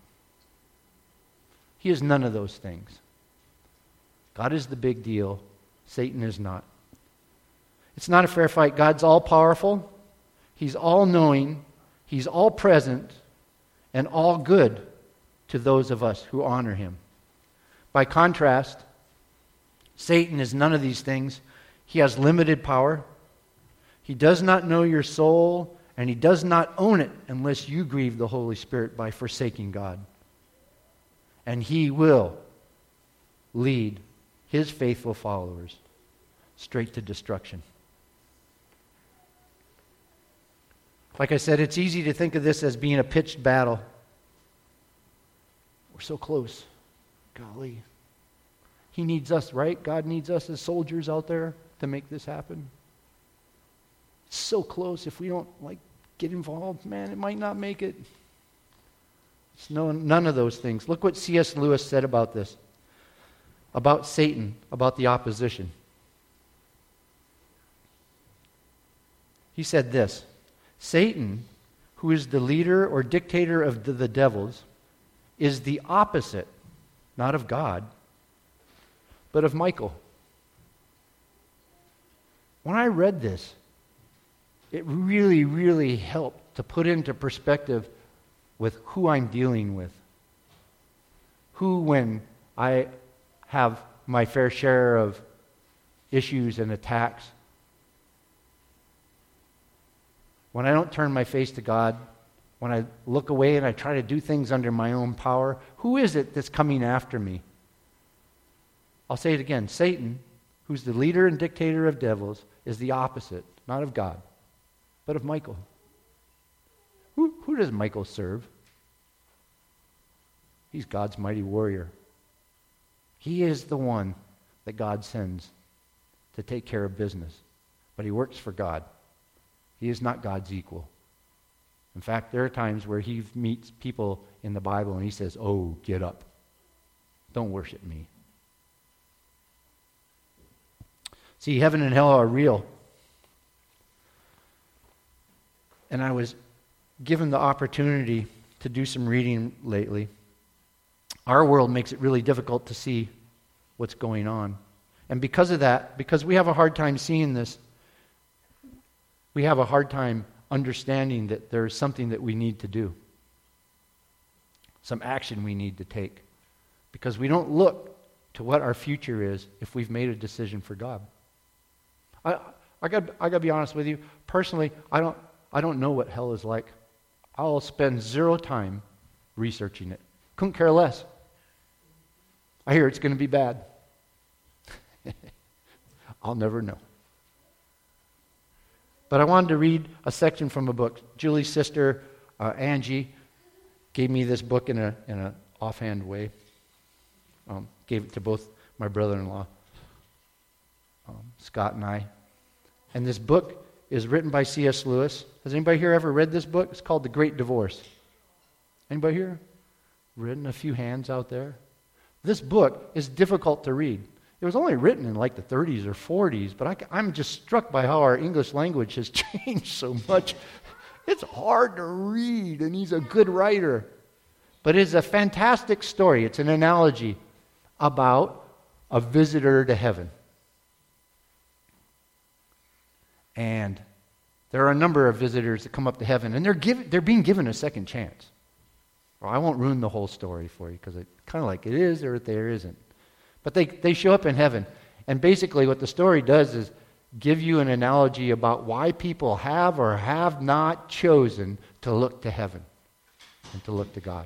He is none of those things. God is the big deal. Satan is not. It's not a fair fight. God's all-powerful. He's all-knowing. He's all-present. And all good to those of us who honor Him. By contrast, Satan is none of these things. He has limited power. He does not know your soul, and he does not own it unless you grieve the Holy Spirit by forsaking God. And he will lead his faithful followers straight to destruction. Like I said, it's easy to think of this as being a pitched battle. We're so close. Golly. He needs us, right? God needs us as soldiers out there to make this happen. It's so close. If we don't like get involved, man, it might not make it. It's no, none of those things. Look what C S Lewis said about this. About Satan, about the opposition. He said this. Satan, who is the leader or dictator of the, the devils, is the opposite, not of God, but of Michael. When I read this, it really, really helped to put into perspective with who I'm dealing with. Who, when I have my fair share of issues and attacks, when I don't turn my face to God, when I look away and I try to do things under my own power, who is it that's coming after me? I'll say it again. Satan, who's the leader and dictator of devils, is the opposite, not of God, but of Michael. Who, who does Michael serve? He's God's mighty warrior. He is the one that God sends to take care of business, but he works for God. He is not God's equal. In fact, there are times where he meets people in the Bible and he says, oh, get up. Don't worship me. See, heaven and hell are real. And I was given the opportunity to do some reading lately. Our world makes it really difficult to see what's going on. And because of that, because we have a hard time seeing this, we have a hard time understanding that there is something that we need to do. Some action we need to take Because we don't look to what our future is if we've made a decision for God. I I got I got to be honest with you. Personally, I don't I don't know what hell is like. I'll spend zero time researching it. Couldn't care less. I hear it's going to be bad. I'll never know. But I wanted to read a section from a book. Julie's sister, uh, Angie, gave me this book in a in an offhand way. Um, gave it to both my brother-in-law, um, Scott and I. And this book is written by C S Lewis. Has anybody here ever read this book? It's called The Great Divorce. Anybody here? Written a few hands out there? This book is difficult to read. It was only written in like the thirties or forties, but I, I'm just struck by how our English language has changed so much. It's hard to read, and he's a good writer. But it's a fantastic story. It's an analogy about a visitor to heaven. And there are a number of visitors that come up to heaven, and they're given, they're being given a second chance. Well, I won't ruin the whole story for you, because it's kind of like it is or there isn't. But they, they show up in heaven, and basically what the story does is give you an analogy about why people have or have not chosen to look to heaven and to look to God.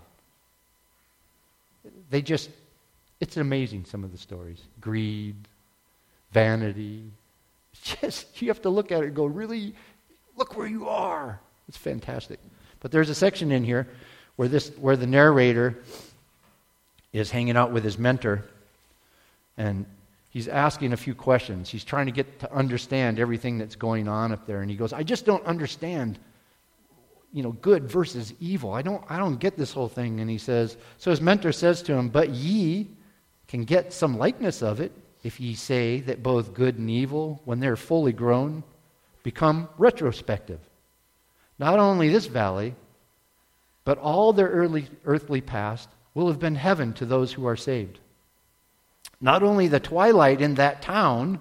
They just, it's amazing, some of the stories. Greed, vanity. It's just, you have to look at it and go, really, look where you are. It's fantastic. But there's a section in here where this, where the narrator is hanging out with his mentor, and he's asking a few questions. He's trying to get to understand everything that's going on up there. And he goes, I just don't understand, you know, good versus evil. I don't I don't get this whole thing. And he says, so his mentor says to him, but ye can get some likeness of it if ye say that both good and evil, when they're fully grown, become retrospective. Not only this valley, but all their early, earthly past will have been heaven to those who are saved. Not only the twilight in that town,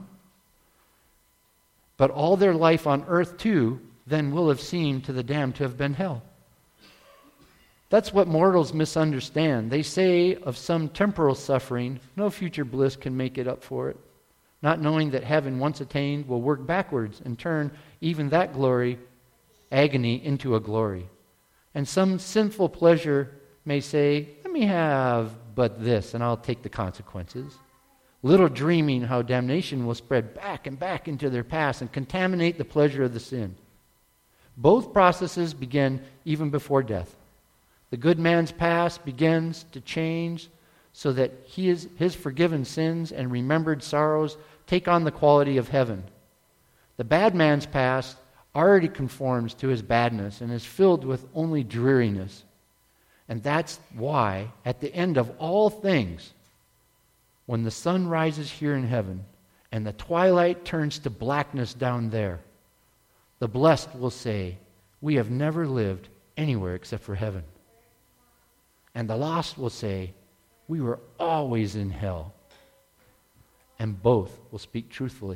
but all their life on earth too, then will have seemed to the damned to have been hell. That's what mortals misunderstand. They say of some temporal suffering, no future bliss can make it up for it, not knowing that heaven, once attained, will work backwards and turn even that glory, agony, into a glory. And some sinful pleasure may say, let me have but this, and I'll take the consequences. Little dreaming how damnation will spread back and back into their past and contaminate the pleasure of the sin. Both processes begin even before death. The good man's past begins to change so that his, his forgiven sins and remembered sorrows take on the quality of heaven. The bad man's past already conforms to his badness and is filled with only dreariness. And that's why, at the end of all things, when the sun rises here in heaven and the twilight turns to blackness down there, the blessed will say, we have never lived anywhere except for heaven. And the lost will say, we were always in hell. And both will speak truthfully.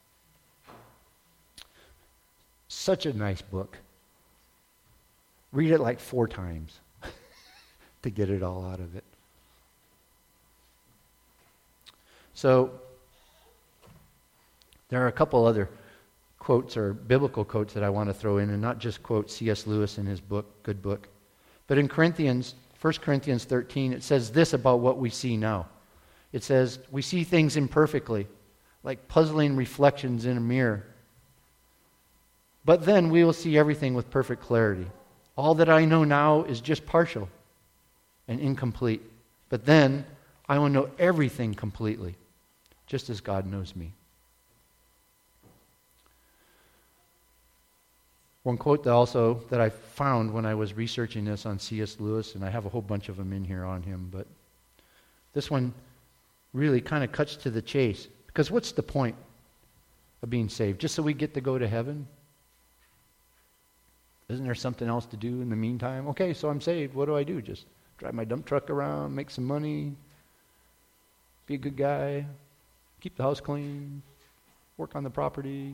Such a nice book. Read it like four times to get it all out of it. So, there are a couple other quotes or biblical quotes that I want to throw in, and not just quote C S Lewis in his book, good book. But in Corinthians, First Corinthians thirteen, it says this about what we see now. It says, we see things imperfectly, like puzzling reflections in a mirror. But then we will see everything with perfect clarity. All that I know now is just partial and incomplete. But then I will know everything completely, just as God knows me. One quote that also that I found when I was researching this on C S Lewis, and I have a whole bunch of them in here on him, but this one really kind of cuts to the chase. Because what's the point of being saved? Just so we get to go to heaven? Isn't there something else to do in the meantime? Okay, so I'm saved. What do I do? Just drive my dump truck around, make some money, be a good guy, keep the house clean, work on the property.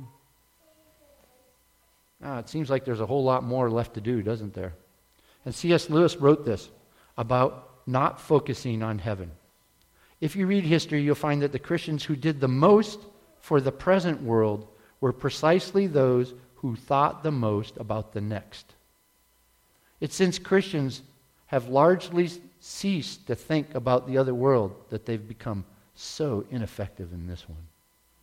Ah, it seems like there's a whole lot more left to do, doesn't there? And C S Lewis wrote this about not focusing on heaven. If you read history, you'll find that the Christians who did the most for the present world were precisely those who thought the most about the next. It's since Christians have largely ceased to think about the other world that they've become so ineffective in this one.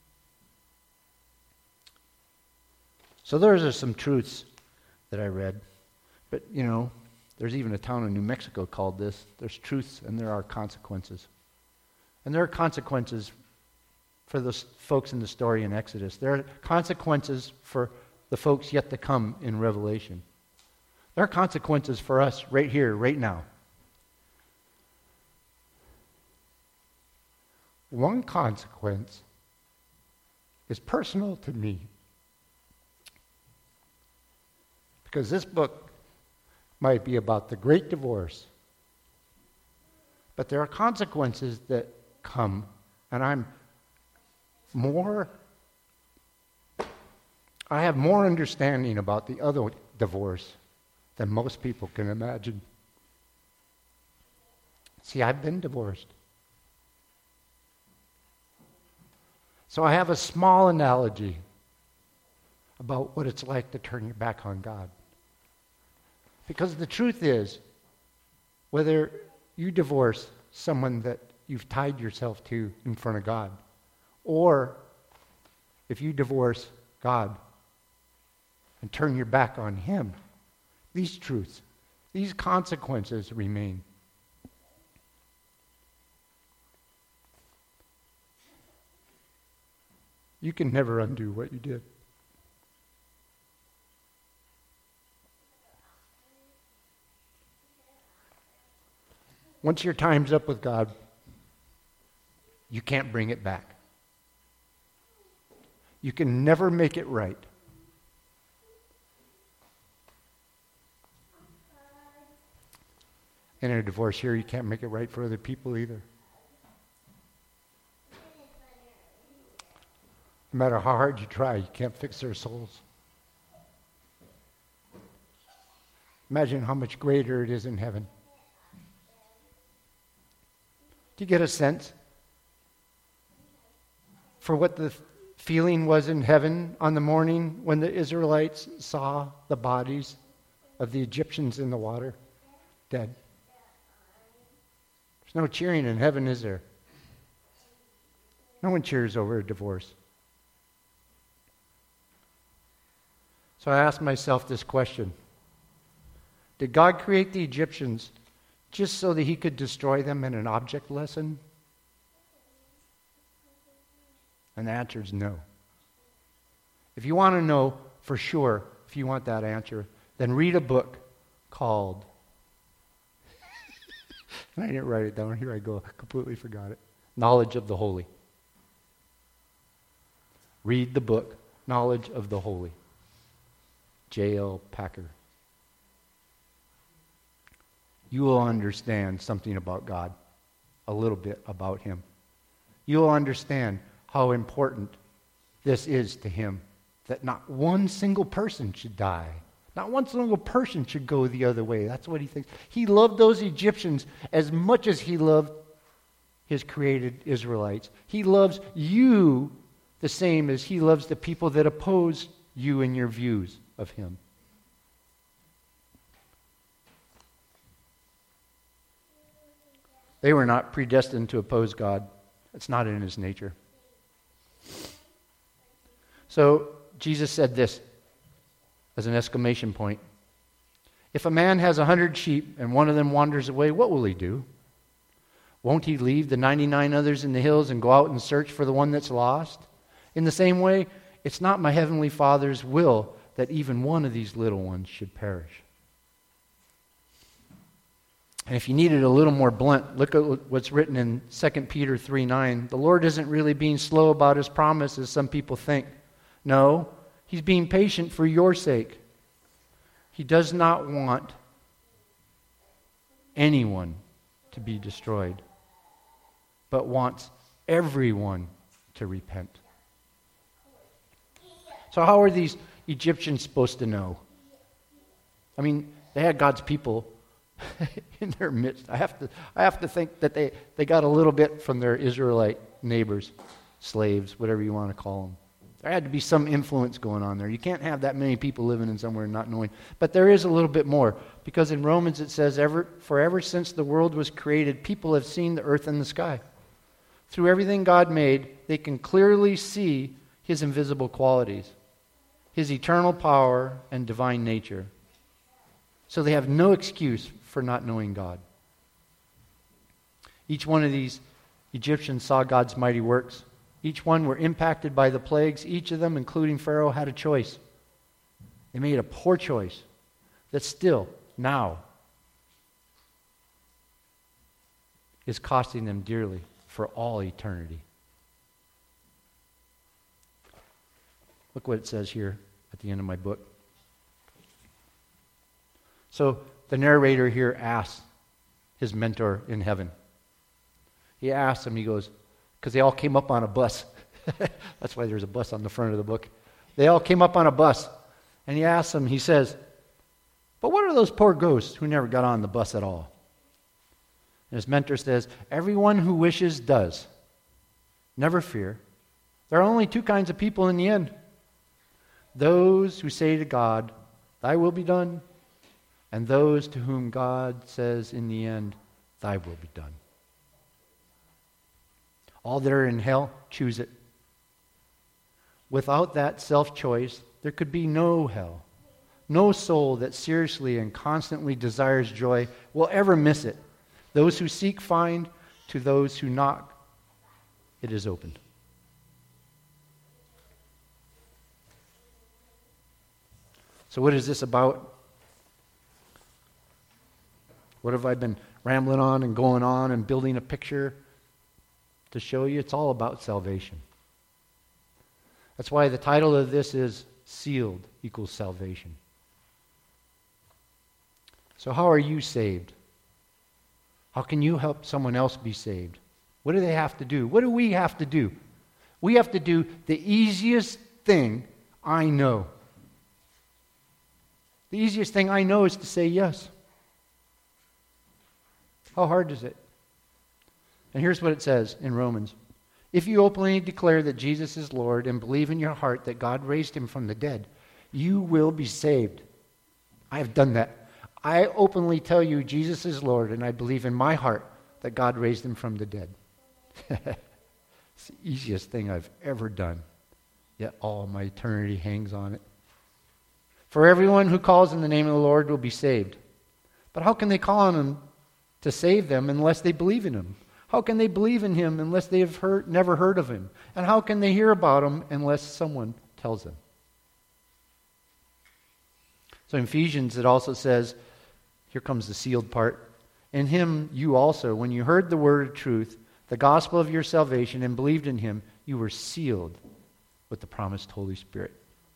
So those are some truths that I read. But, you know, there's even a town in New Mexico called this. There's truths and there are consequences. And there are consequences for the folks in the story in Exodus. There are consequences for the folks yet to come in Revelation. There are consequences for us right here, right now. One consequence is personal to me. Because this book might be about the great divorce. But there are consequences that come, and I'm more, I have more understanding about the other divorce than most people can imagine. See, I've been divorced. So I have a small analogy about what it's like to turn your back on God. Because the truth is, whether you divorce someone that you've tied yourself to in front of God, or if you divorce God and turn your back on Him, these truths, these consequences remain. You can never undo what you did. Once your time's up with God, you can't bring it back. You can never make it right. In a divorce here, you can't make it right for other people either. No matter how hard you try, you can't fix their souls. Imagine how much greater it is in heaven. Do you get a sense for what the feeling was in heaven on the morning when the Israelites saw the bodies of the Egyptians in the water, dead? There's no cheering in heaven, is there? No one cheers over a divorce. So I asked myself this question. Did God create the Egyptians just so that He could destroy them in an object lesson? And the answer is no. If you want to know for sure, if you want that answer, then read a book called, and I didn't write it down, here I go, I completely forgot it, Knowledge of the Holy. Read the book, Knowledge of the Holy. J L Packer. You will understand something about God, a little bit about Him. You will understand how important this is to Him, that not one single person should die. Not one single person should go the other way. That's what He thinks. He loved those Egyptians as much as He loved His created Israelites. He loves you the same as He loves the people that oppose you and your views of Him. They were not predestined to oppose God. It's not in His nature. So Jesus said this as an exclamation point. If a man has a hundred sheep and one of them wanders away, what will he do? Won't he leave the ninety-nine others in the hills and go out and search for the one that's lost? In the same way, it's not my heavenly Father's will that even one of these little ones should perish. And if you need it a little more blunt, look at what's written in Second Peter three nine. The Lord isn't really being slow about His promise as some people think. No, He's being patient for your sake. He does not want anyone to be destroyed, but wants everyone to repent. So how are these Egyptians supposed to know? I mean, they had God's people in their midst. I have to, I have to think that they, they got a little bit from their Israelite neighbors, slaves, whatever you want to call them. There had to be some influence going on there. You can't have that many people living in somewhere and not knowing. But there is a little bit more, because in Romans it says, ever, for ever since the world was created, people have seen the earth and the sky. Through everything God made, they can clearly see His invisible qualities, His eternal power and divine nature. So they have no excuse for not knowing God. Each one of these Egyptians saw God's mighty works. Each one were impacted by the plagues. Each of them, including Pharaoh, had a choice. They made a poor choice that still, now, is costing them dearly for all eternity. Look what it says here at the end of my book. So the narrator here asks his mentor in heaven. He asks him, he goes, because they all came up on a bus. That's why there's a bus on the front of the book. They all came up on a bus. And he asks them, he says, but what are those poor ghosts who never got on the bus at all? And his mentor says, everyone who wishes does. Never fear. There are only two kinds of people in the end. Those who say to God, thy will be done, and those to whom God says in the end, thy will be done. All that are in hell, choose it. Without that self-choice, there could be no hell. No soul that seriously and constantly desires joy will ever miss it. Those who seek find, to those who knock, it is opened. So what is this about? What have I been rambling on and going on and building a picture to show you? It's all about salvation. That's why the title of this is Sealed equals Salvation. So how are you saved? How can you help someone else be saved? What do they have to do? What do we have to do? We have to do the easiest thing I know. The easiest thing I know is to say yes. How hard is it? And here's what it says in Romans. If you openly declare that Jesus is Lord and believe in your heart that God raised him from the dead, you will be saved. I have done that. I openly tell you Jesus is Lord, and I believe in my heart that God raised him from the dead. It's the easiest thing I've ever done, yet all my eternity hangs on it. For everyone who calls in the name of the Lord will be saved. But how can they call on him to save them unless they believe in him? How can they believe in him unless they have heard, never heard of him? And how can they hear about him unless someone tells them? So in Ephesians it also says, here comes the sealed part, in him you also, when you heard the word of truth, the gospel of your salvation, and believed in him, you were sealed with the promised Holy Spirit.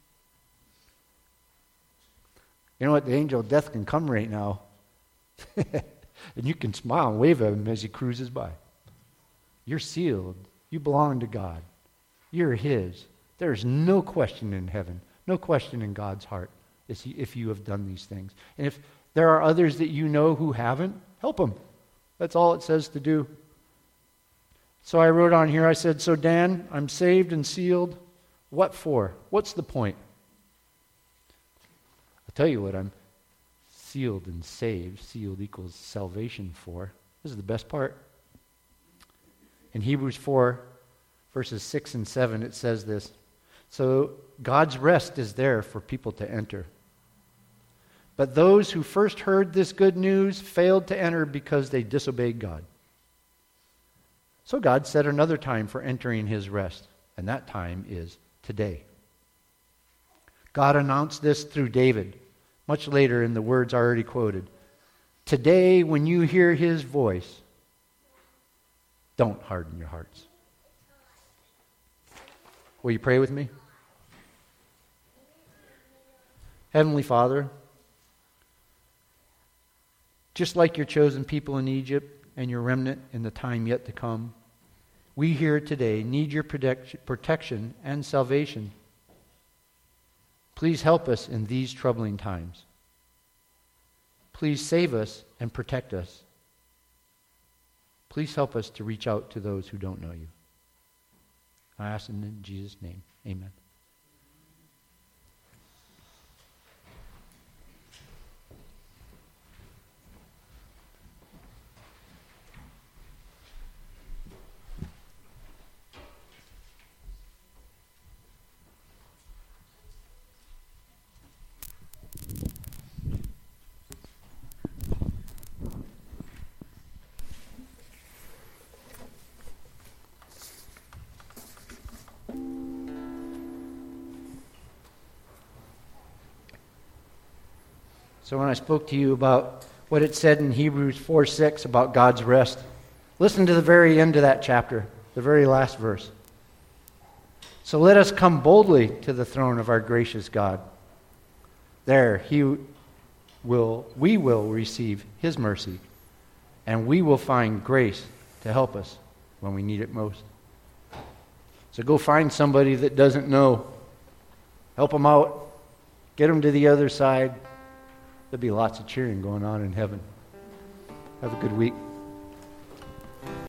You know what? The angel of death can come right now. And you can smile and wave at him as he cruises by. You're sealed. You belong to God. You're his. There's no question in heaven, no question in God's heart if you have done these things. And if there are others that you know who haven't, help them. That's all it says to do. So I wrote on here, I said, so Dan, I'm saved and sealed. What for? What's the point? I'll tell you what I'm sealed and saved. Sealed equals salvation for. This is the best part. In Hebrews four, verses six and seven, it says this. So God's rest is there for people to enter. But those who first heard this good news failed to enter because they disobeyed God. So God set another time for entering his rest, and that time is today. God announced this through David, much later in the words already quoted. Today, when you hear his voice, don't harden your hearts. Will you pray with me? Heavenly Father, just like your chosen people in Egypt and your remnant in the time yet to come, we here today need your protection and salvation. Please help us in these troubling times. Please save us and protect us. Please help us to reach out to those who don't know you. I ask in Jesus' name. Amen. So when I spoke to you about what it said in Hebrews four six about God's rest, listen to the very end of that chapter, the very last verse. So let us come boldly to the throne of our gracious God. There he will, we will receive his mercy, and we will find grace to help us when we need it most. So go find somebody that doesn't know. Help them out. Get them to the other side. There'll be lots of cheering going on in heaven. Have a good week.